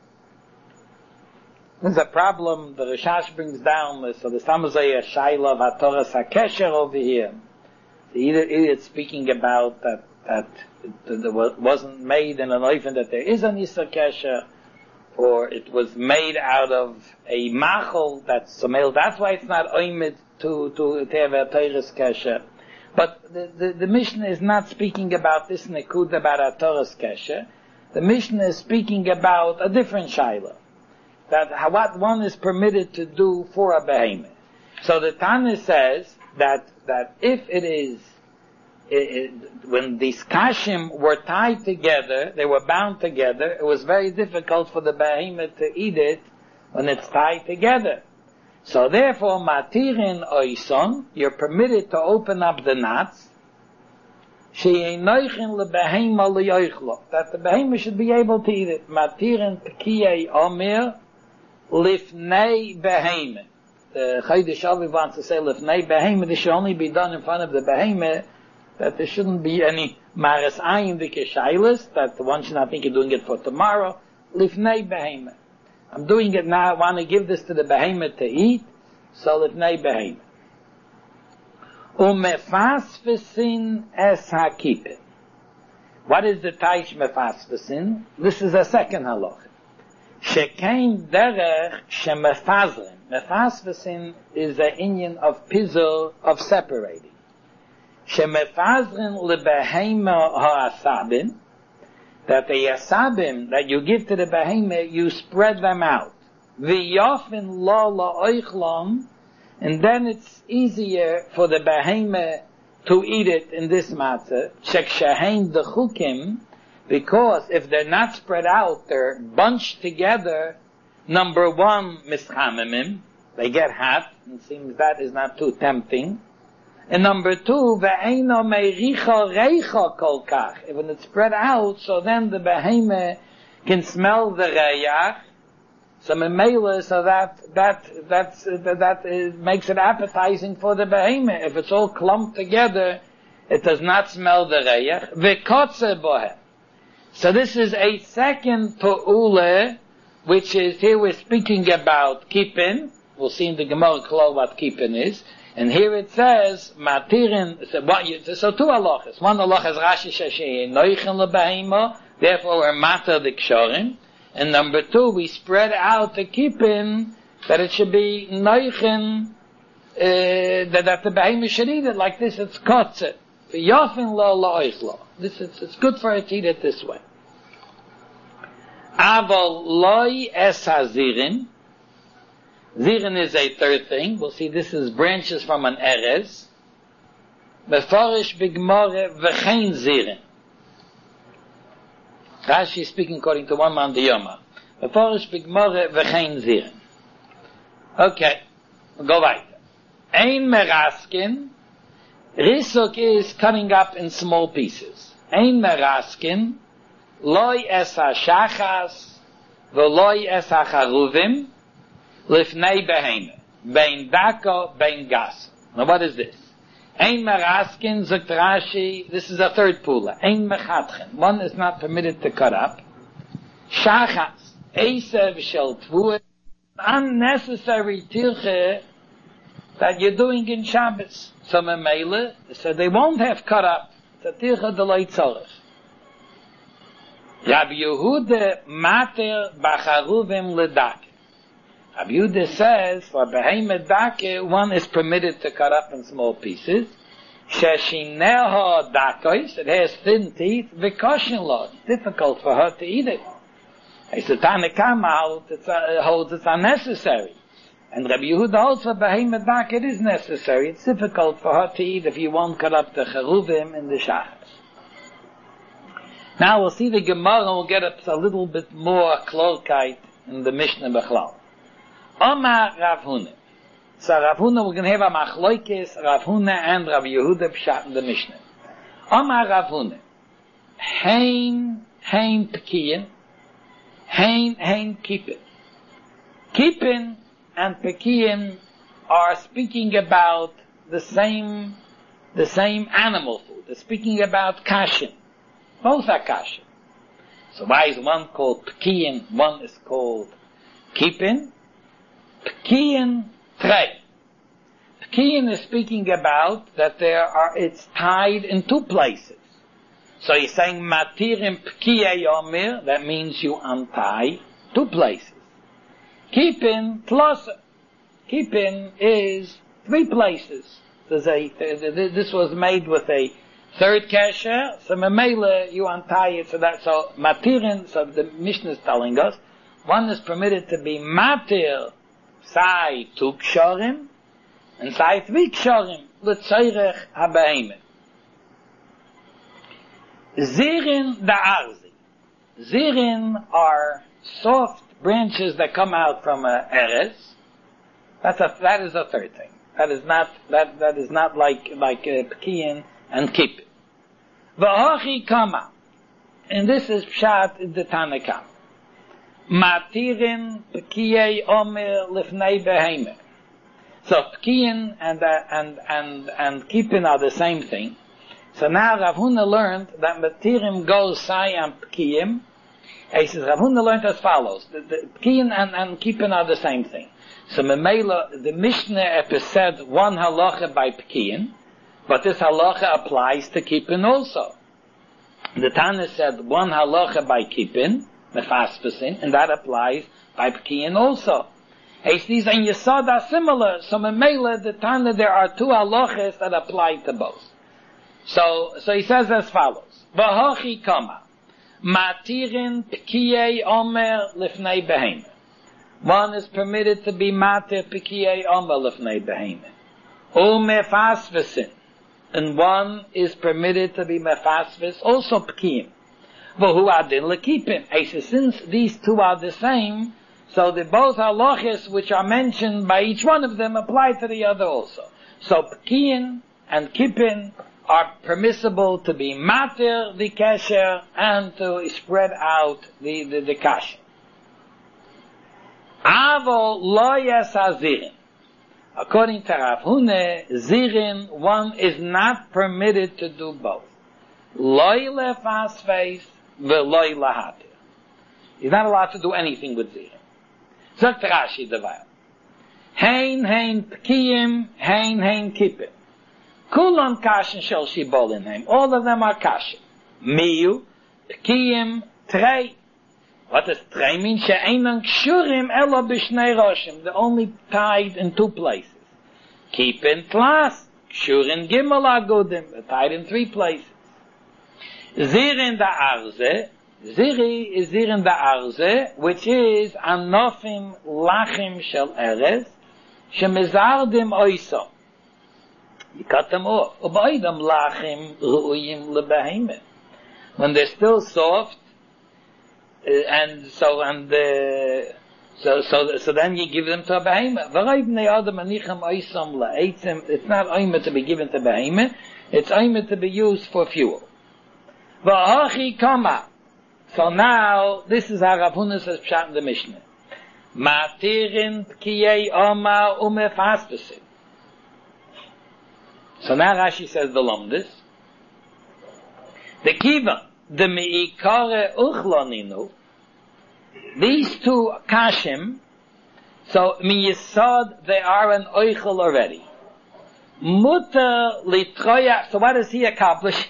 There's a problem the Rishash brings down, so the Samuzay Shaila of HaTorah HaKesher over here. Either it's speaking about that it wasn't made in an oifen that there is an Yisra Kesher, or it was made out of a machol that's male. That's why it's not oimid to have a Torah's Kesher. But the Mishnah is not speaking about this nekud about a Torah's Kesher. The Mishnah is speaking about a different Shaila. That what one is permitted to do for a behemoth. So the Tana says that if it is, when these kashim were tied together, they were bound together, it was very difficult for the behemoth to eat it when it's tied together. So therefore, matirin oison, you're permitted to open up the knots, that the behemoth should be able to eat it. Matirin pekiyei omer lifnei behemoth. The Chodesh Aviv wants to say lifnei behemoth, this should only be done in front of the behemoth, that there shouldn't be any maras ayin v'keshailas, that one should not think you're doing it for tomorrow. Lifnei behemoth. I'm doing it now, I want to give this to the behemoth to eat, so lifnei behemoth. Umefasvesin es hakipin. What is the taish mefasvesin? This is a second halacha. Shekein derech shemefazrin. Mefasvesin is the inyan of pizul, of separating. Shemefazrin lebehema ha'asabim, that the asabim that you give to the behemoth, you spread them out. V'yofin lo la'oichlom, and then it's easier for the behemoth to eat it in this matzah. Shekshahein dechukim, because if they're not spread out, they're bunched together. Number one, mischamimim, they get hot, and it seems that is not too tempting. And number two, ve'eino meiricha reicha kolkach. When it's spread out, so then the behemoth can smell the reyach. So memela, so that makes it appetizing for the behemoth. If it's all clumped together, it does not smell the reyach. Ve'kotze bohem. So this is a second tu'ule, which is, here we're speaking about kippin. We'll see in the Gemara Klal what kippin is. And here it says, matirin, so two halachas. One halacha is Rashi Shashei, noichen lebehema, therefore we're matar the kshorim. And number two, we spread out the kippin, that it should be noichen, that the behema should eat it like this, it's kotze. V'yofin lo la'oichlo. It's good for it to eat it this way. Aval loy es hazirin. Zirin is a third thing. We'll see this is branches from an erez. Meforish b'gmore v'chein zirin. Rashi is speaking according to one man the Yoma. Meforish b'gmore v'chein zirin. Okay, we'll go weiter. Ein meraskin. Risuk is cutting up in small pieces. Ein meraskin. Loy es ha-shachas. V'loy es ha-charuvim. Lifnei behema, bein dako, bein gas. Now what is this? Ein meraskin, zok Rashi, this is a third pula. Ein mechatchen, one is not permitted to cut up. Shachas, esev shel tvuah, unnecessary tilche that you're doing in Shabbos. So memele, so they won't have cut up. It's a tilche delay tzorech. Rabbi Yehuda mater bacharuvim ledak. Rabbi Yehuda says, for behemoth dake, one is permitted to cut up in small pieces. Sheshineha dakois, it has thin teeth, v'koshin lo, it's difficult for her to eat it. The Tanakama holds it's unnecessary. And Rabbi Yehuda holds for behemoth dake, it is necessary. It's difficult for her to eat if you won't cut up the cheruvim and the shachas. Now we'll see the Gemara and we'll get a little bit more klorkeit in the Mishnah Bechlal. Omar Rav Huna. So Rav Huna, we're going to have a machloikis, Rav Huna and Rav Yehuda pshat in the Mishnah. Omar Rav Huna. Hein pekiyin. Hein kippin. Kippin and pekiyin are speaking about the same animal food. They're speaking about kashin. Both are kashin. So why is one called pekiyin, one is called kippin? Pekiyin trei. Pekiyin is speaking about that it's tied in two places. So he's saying matirim pekiyei omer, that means you untie two places. Kippin tlosa. Kippin is three places. This was made with a third kesher, so memela you untie it, so matirin, so the Mishnah is telling us, one is permitted to be matir sai two kshorim, and sei 3 kshorim, l'tzoyrech ha-beheme. Zirin da arzi. Zirin are soft branches that come out from a eres. That is a third thing. That is not like pekiyin and kippin. V'hochi kama. And this is pshat in the Tanakam. Matirin pekiyei omer lifnei beheme. So pekiyin and kippin are the same thing. So now Rav Huna learned that Matirim goes Sayam Pekiyim. He says Rav Huna learned as follows. The Pekiyim and Kippin are the same thing. So Memela, the Mishnah said one halacha by Pekiyim, but this halacha applies to Kippin also. The Tana said one halacha by Kippin, Mefaspasin, and that applies by Pekiyim also. These and Yesod are similar. So Memela, the Tana, there are 2 halachas that apply to both. So he says as follows. V'hochi kama. Matirin pekiyei omer lifnei beheme. One is permitted to be matir pekiyei omer lifnei beheme. Mefasvesin. And one is permitted to be mefasves, also pekiyim. V'hu adin lekipin. Since these 2 are the same, so the both halachas which are mentioned by each one of them apply to the other also. So pekiyim and kippin are permissible to be matir the kesher and to spread out the kasher. Avo lo yasa zirin. According to Rav Huna, zirin, one is not permitted to do both. Loi lefasfeis ve'loi lahatir. He's not allowed to do anything with zirin. Zok Rashi devar. Hein pekiyim, hein kippim. Kulam kashin shel shibol in him. All of them are kashin. Miyu, pekiyim, trei. What does trei mean? She'enan kshurim elo b'shnei roshim. They're only tied in 2 places. Kippin tlas. Kshurin gimel agudim. They're tied in 3 places. Zirin da arze. Ziri is zirin da arze, which is anofim lachim shel eres. Shemezardim oiso. You cut them off. When they're still soft, so then you give them to a behemoth. It's not oimer to be given to behemoth. It's oimer to be used for fuel. So now this is how Rav Huna says pshat in the Mishnah. Matirin pkiyei oma umefaspesim. So now Rashi says the Lomdus. The Kiva, the Meikare Uchloninu, these 2 Kashim, so Miyesod, they are an Oichel already. Mutter Litroya, so what is he accomplishing?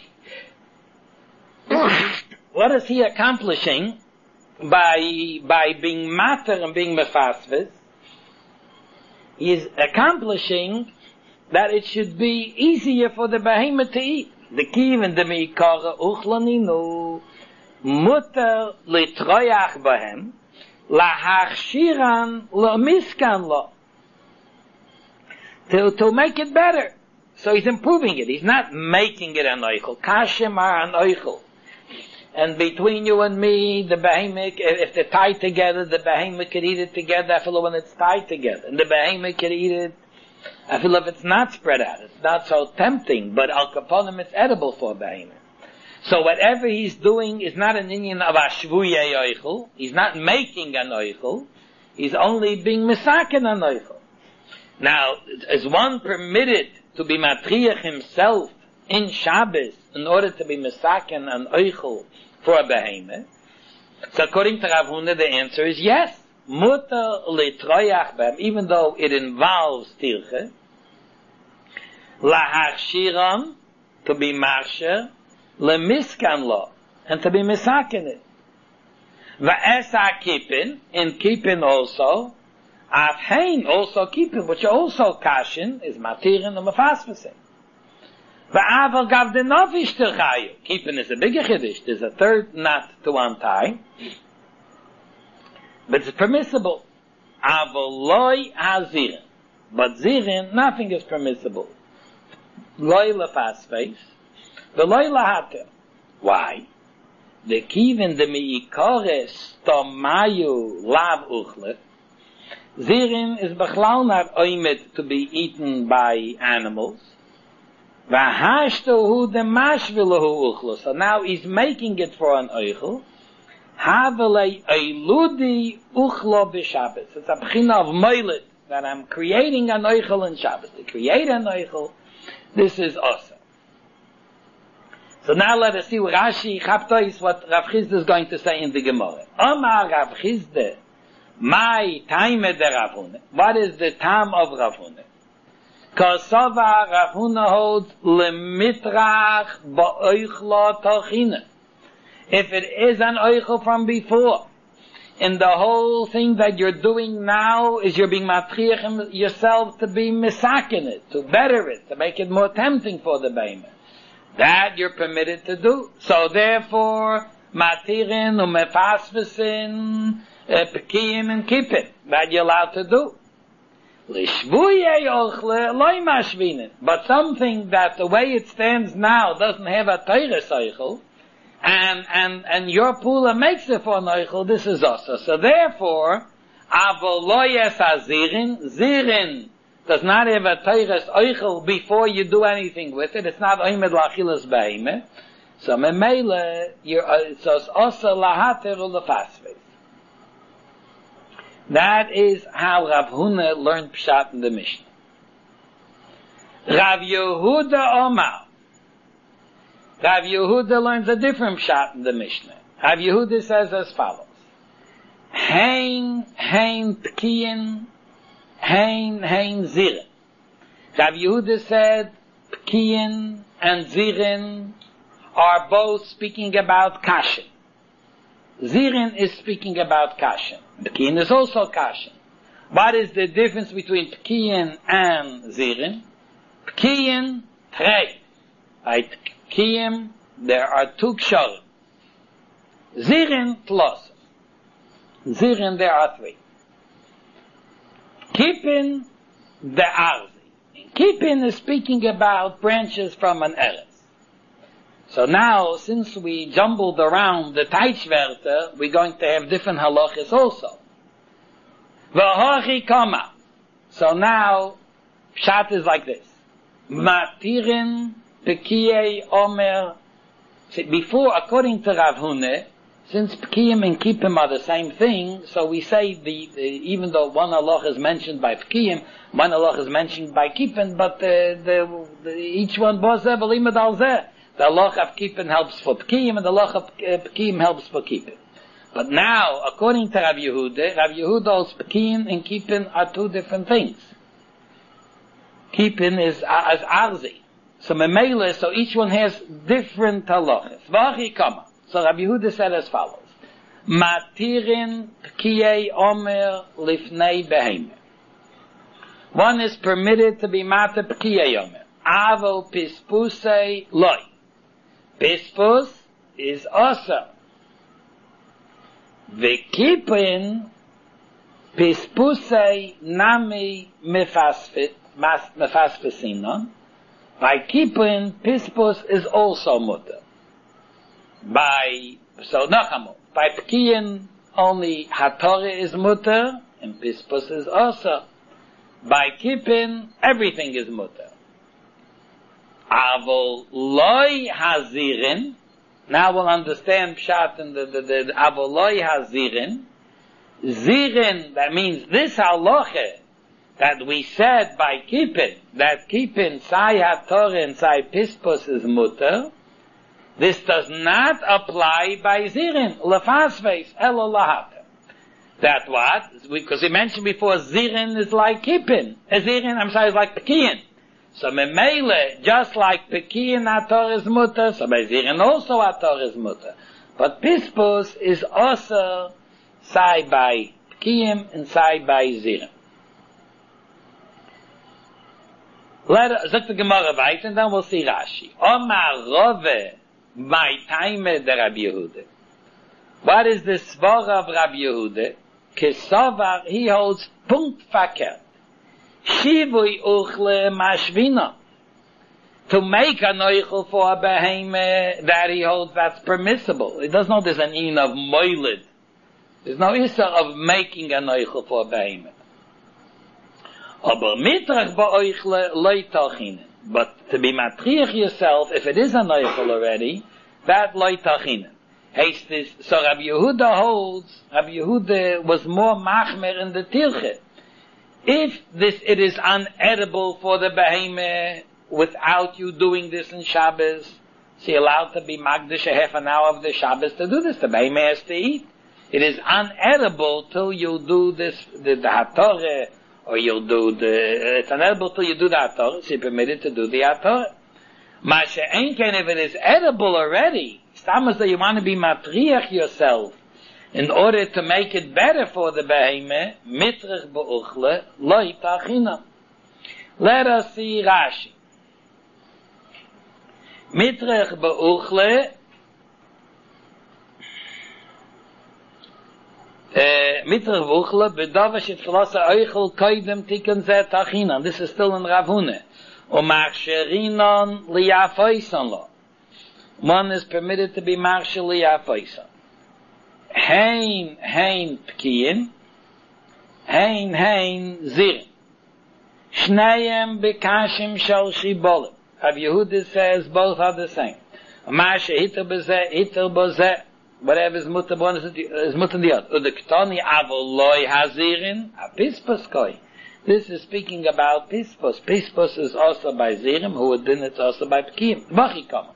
What is he accomplishing by being matter and being mefasves? He is accomplishing that it should be easier for the behemoth to eat. The kiv and the meikara uchlaninu mutter litroyach bahem lahachshiran lamiskan lo, to make it better. So he's improving it. He's not making it an oichel. Kashim are an oichel. And between you and me, the behemoth, if they're tied together, the behemoth could eat it together. I feel when it's tied together, and the behemoth could eat it. I feel if it's not spread out, it's not so tempting. But al kaponim, it's edible for a behemoth. So whatever he's doing is not an inyan of ashvuye oichel. He's not making an oichel. He's only being misaken an oichel. Now, is one permitted to be matriach himself in Shabbos in order to be misaken an oichel for a behemoth? So according to Rav Huna, the answer is yes. Mutter litroyach b'hem, even though it involves tirche. Lahachshiram, to be marsher. Lemiskan lo, and to be misaken it. Va'esa kippin, in kippin also. Afhein, also kippin, which are also kashin, is matirin and mefaspesin. Va'aval gav de novish terchayu. Kippin is a bigger chiddush. There's a third knot to untie. But it's permissible. Aval loy hazirin. But zirin, nothing is permissible. Loi lefasfeis, v'loi lahater. Why? The kivin de miikores tomayu lav uchle. Zirin is bechlal not oimet to be eaten by animals. V'hashtohu de mashvilahu uchle. So now he's making it for an oichel. Havelei eiludi uchlo b'Shabbos. It's a b'china of moilet, that I'm creating an oichel in Shabbos. To create an oichel, this is awesome. So now let us see what Rashi Chaptois, what Rav Chizda is going to say in the Gemara. Omar Rav Chizda, my time de Rav Huna. What is the time of Rav Huna? Kosova Rav Huna holds lemitrach ba'oichla tochina. If it is an oichel from before, and the whole thing that you're doing now is you're being matriach yourself to be misakin it, to better it, to make it more tempting for the behemoth. That you're permitted to do. So therefore, matirin umefasvesin, pekiyim and kippin, that you're allowed to do. Lishvuye ochle loy mashvinin. But something that the way it stands now doesn't have a teire seichel, and your pula makes it for an oichel, this is also. So therefore, avoloyes azirin, zirin does not have a teires oichel before you do anything with it. It's not oimed lachilas beime. So memele, it's also lahater ulefasves. That is how Rav Huna learned Pshat in the Mishnah. Rav Yehuda Omar. Rav Yehuda learns a different Pshat in the Mishnah. Rav Yehuda says as follows. Hein pkiyin, hein zirin. Rav Yehuda said pkiyin and zirin are both speaking about kashin. Zirin is speaking about kashin. Pkiyin is also kashin. What is the difference between pkiyin and zirin? Pkiyin, trei. Right? Pkiyin, there are two ksharim. Zirin, plus. Zirin, there are three. Kippin, the arzi. Kippin is speaking about branches from an eretz. So now, since we jumbled around the Teichwerte, we're going to have different halachas also. V'hochi kama. So now, Pshat is like this. Matirin pekiyei omer. Before, according to Rav Huna, since pekiyim and kippim are the same thing, so we say even though one halach is mentioned by pekiyim, one halach is mentioned by kippim, but each one was there, v'limad al zeh. The halach of kippim helps for pekiyim, and the halach of pekiyim helps for kippim. But now, according to Rav Yehuda holds pekiyim and kippim are two different things. Kippim is as arzi. So memele, so each one has different halachas. V'achi kama. So Rabbi Yehuda said as follows. Matirin pkiyei omer lifnei beheime. One is permitted to be matir pkiyei omer. Avo pispusei loy. Pispus is also. V'kipin pispusei nami mefasfesinon. By kippin, pispus is also mutter. By pkiyin, only hatorah is mutter, and pispus is also. By kippin, everything is mutter. Avol loy hazirin, now we'll understand pshat in the avol loy hazirin. Zirin, that means this halacha, that we said by kippin, that kippin, sai hatorah and sai pispus is mutter, this does not apply by zirin, lefasveis, elo lahater. That what? Because we mentioned before, zirin is like kippin. Is like pkiyin. So memele, just like pkiyin hatorah is mutter, so by zirin also hatorah is mutter. But pispus is also sai by pkiyin and sai by zirin. Let us look the Gemara weiter, and then we'll see Rashi. Omar Rove, my time de Rabbi Yehuda. What is the svara of Rabbi Yehuda? Kesovar, he holds punkt verkehrt. Shivui uchle mashvina. To make an oichel for a behemoth that he holds that's permissible. It doesn't know there's an in of moilid. There's no issue of making an oichel for a behemoth. Aber mitrach ba'oichle loy tachinen. But to be matriach yourself, if it is an oichel already, that loy tachinen. So Rabbi Yehuda holds, Rabbi Yehuda was more machmer in the tirche. If it is unedible for the behemoth without you doing this in Shabbos, so you're allowed to be magdish a half an hour of the Shabbos to do this. The behemoth has to eat. It is unedible till you do this, the hatorah, or you'll do it's unedible till you do the hatorah, so you're permitted to do the hatorah. Masha Enken, if it is edible already, Stamas that you want to be matriach yourself in order to make it better for the behemoth, mitrach ba'uchle, loy tachinam. Let us see Rashi. Mitrach ba'uchle, mitrach ba'uchle, bedava shitchlasa oichel koidem tikkun zeh tachinam. This is still in Rav Huna. Umachsherinon liyafoisan lo. One is permitted to be marshal liyafoisan. Hein pkiyin, hein zirin. Shnayem bekashim shal shibolim. Rav Yehuda says both are the same. Masha hitter bozeh, whatever is mutter one is mutter the other. Udektoni avoloi hazirin, apispos koi. This is speaking about pispos. Pispos is also by zirim, who would then it's also by pkiyim. Vachikama.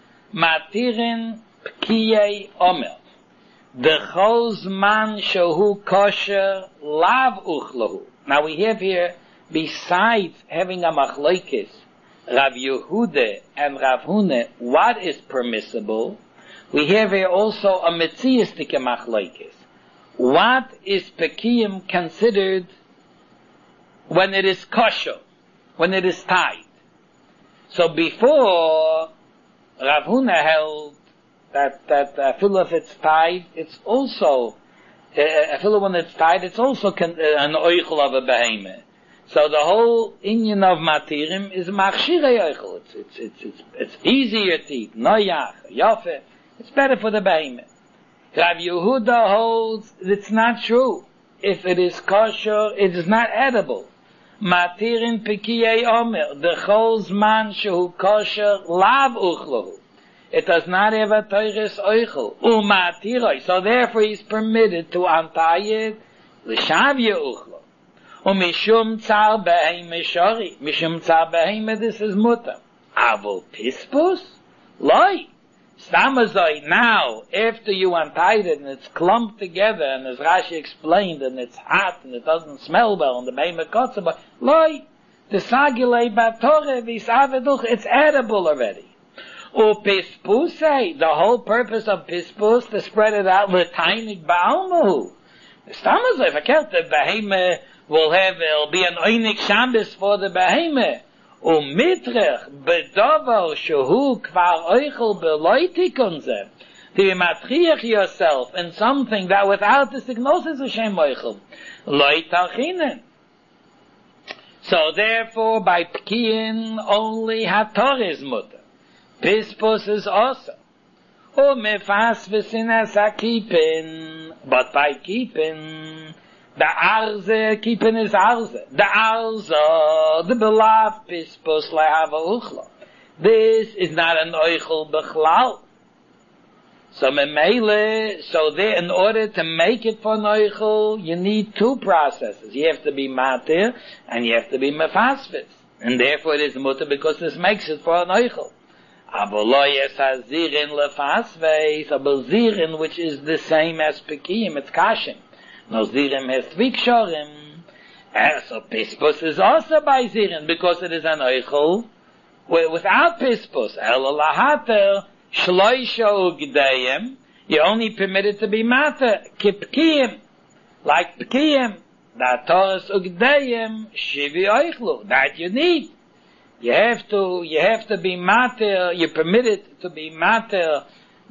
Matirin pkiyei omer. The chozman shehu kosher lav uchlahu. Now we have here, besides having a machlokes, Rav Yehuda and Rav Huna, what is permissible? We have here also a metziistic machlokes. What is pekiyim considered when it is kosher, when it is tied? So before, Rav Huna held that afilo if it's tied, it's also afilo when it's tied, it's also an oichel of a behemoth. So the whole inyan of matirim is machshirei oichel. It's easier to eat. Noyach, yafe. It's better for the behemoth. Rav Yehuda holds it's not true. If it is kosher, it is not edible. Matirin pekiyei omer. The chol zman shehu kosher lav uchlahu. It does not have a teires oichel. Umatiroi. So therefore he's permitted to untie it. L'shavye uchlo. Umishum tzar beheme shori. Mishum tzar beheme, this is mutter. Avol pispus? Loi. Stamazoi. Now, after you untied it and it's clumped together, and as Rashi explained, and it's hot and it doesn't smell well, and the beheme kotzah, loi. The sagilei batore visaveduch. It's edible already. Pispuse, the whole purpose of pispus, to spread it out, l'tainig ba'almahu. The stamazoi, if I can't, the behemoth it'll be an oinik Shabbos for the behemoth. Mitrech, bedover, shehu, kvar oichel, beloitikon zeh. To be matriach yourself in something that without the signosis of Shem oichel. Loitachinen. So therefore, by pkiyin, only hator is mutter. Pispus is also. Mefasvis in as a keepin. But by keepin, the arze, keepin is arze. The arze, the beloved pispus lehava uchla. This is not an oichel bechlal. So memele, so there, in order to make it for an oichel, you need two processes. You have to be matir, and you have to be mefasvis. And therefore it is mutter because this makes it for an oichel. Aboloyes has zirin lefasveis, aber zirin, which is the same as pekiyim, it's kashim. No, zirin has tvik shorim. So pispus is also by zirin, because it is an oichel. Without pispus, el lahater, shloisha ugdayim, you're only permitted to be mater, kipkiyim, like pekiyim. That Torah ugdayim, shivi oichlu, that you need. You have to be mater, you're permitted to be mater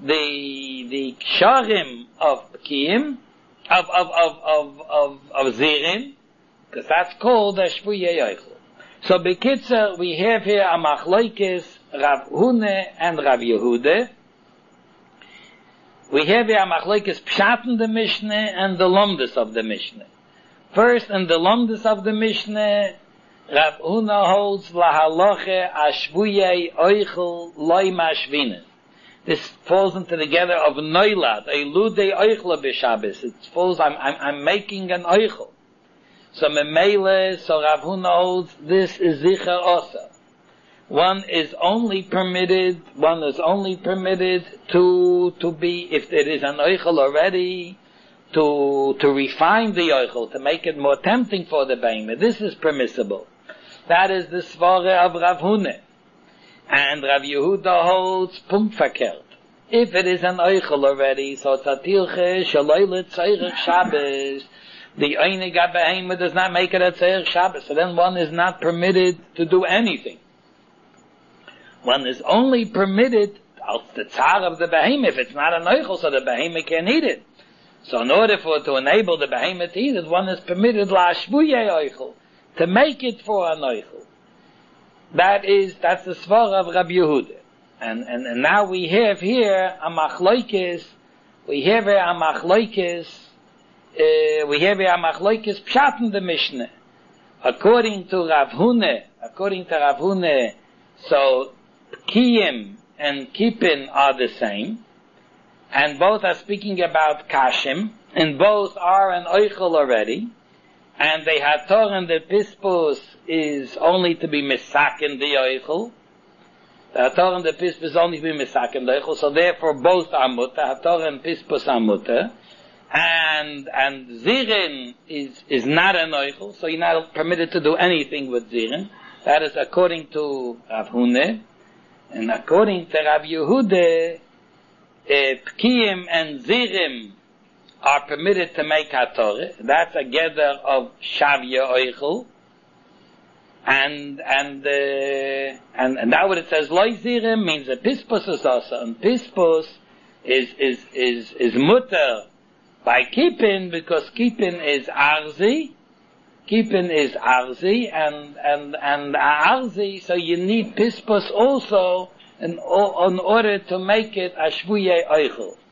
the ksharim of pekiyim, of zirin, because that's called a shvuye oichel. So bekitzer, we have here a machlokes Rav Hune and Rav Yehuda. We have here a machlokes pshat in the Mishnah and the lomdus of the Mishnah. First, in the lomdus of the Mishnah, Rav Huna holds lahaloche ashvuye oichel loy mashvinen. This falls into the gather of noilad, a lude oichle b'Shabbos. It falls, I'm making an oichel. So memele, so Rav Huna holds, this is zicher osa. One is only permitted to be, if there is an oichel already, to refine the oichel, to make it more tempting for the behemoth. This is permissible. That is the svara of Rav Huna. And Rav Yehuda holds punkt verkehrt. If it is an oichel already, so it's a tilche, shaloi l'tzeirich Shabbos, the einig behemoth does not make it a tzeirich Shabbos, so then one is not permitted to do anything. One is only permitted, as the tzar of the behemoth, if it's not an oichel, so the behemoth can't eat it. So in order to enable the behemoth to eat it, one is permitted la shvuye oichel, to make it for an oichel. That's the svara of Rabbi Yehuda. And now we have here a machlokes, pshat in the Mishnah. According to Rav Huna, so kiyim and kippin are the same, and both are speaking about kashim, and both are an oichel already, and the hator and the pispus is only to be misaken the oichel. The hator and the pispus is only to be misaken the oichel, so therefore both are mutter, hator and pispus are mutter, and zirin is not an oichel, so you're not permitted to do anything with zirin. That is according to Rav Huna, and according to Rav Yehuda, pkiyim and zirim are permitted to make hatorah. That's a gather of shavya oichel, and that what it says loy zirim means that pispus is also, and pispus is mutter by kippin, because kippin is arzi. Kippin is arzi, and arzi, so you need pispus also in order to make it a shvuye oichel.